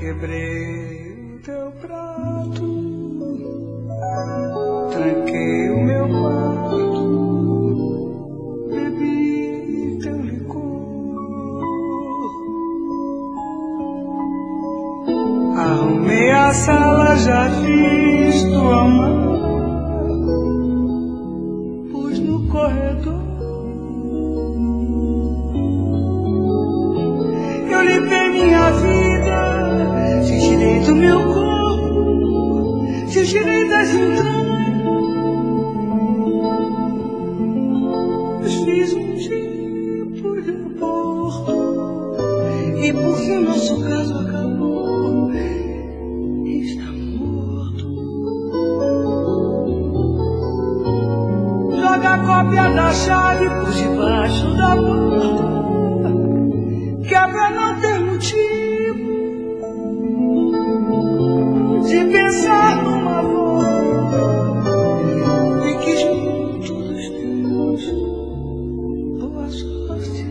Quebrei o teu prato, tranquei o meu quarto, bebi teu licor, arrumei a sala, já fiz tua mala, pus no corredor, eu limpei minha vida, te tirei do meu corpo, te tirei das entranhas, fiz um tipo de aborto, e por fim nosso caso acabou, está morto. Joga a cópia da chave por debaixo da porta, que é pra não ter motivo de pensar numa volta, fique junto dos teus, boa sorte,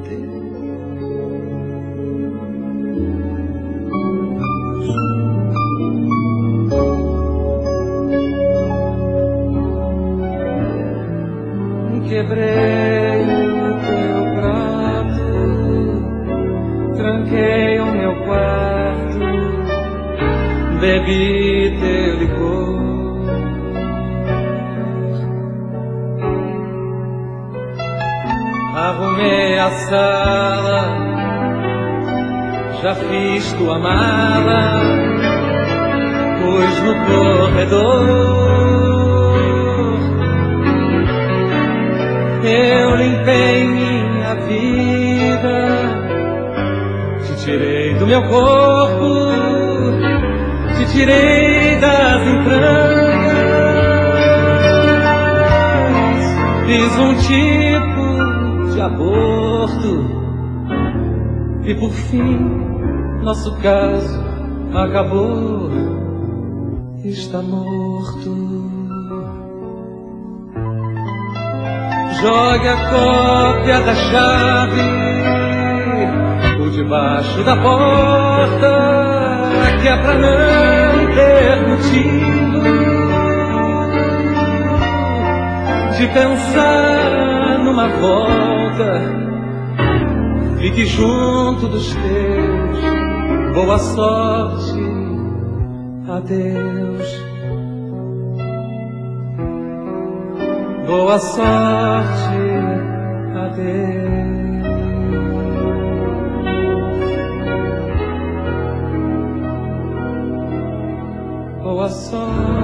adeus. Quebrei o teu prato, tranquei o meu quarto, bebi teu licor, arrumei a sala, já fiz tua mala, pus no corredor, eu limpei minha vida, te tirei do meu corpo, te tirei das entranhas, fiz um tipo de aborto, e por fim nosso caso acabou, está morto. Jogue a cópia da chave por debaixo da porta, que é pra não ter motivo de pensar numa volta, fique junto dos teus, boa sorte, adeus. Boa sorte, adeus. Boa sorte.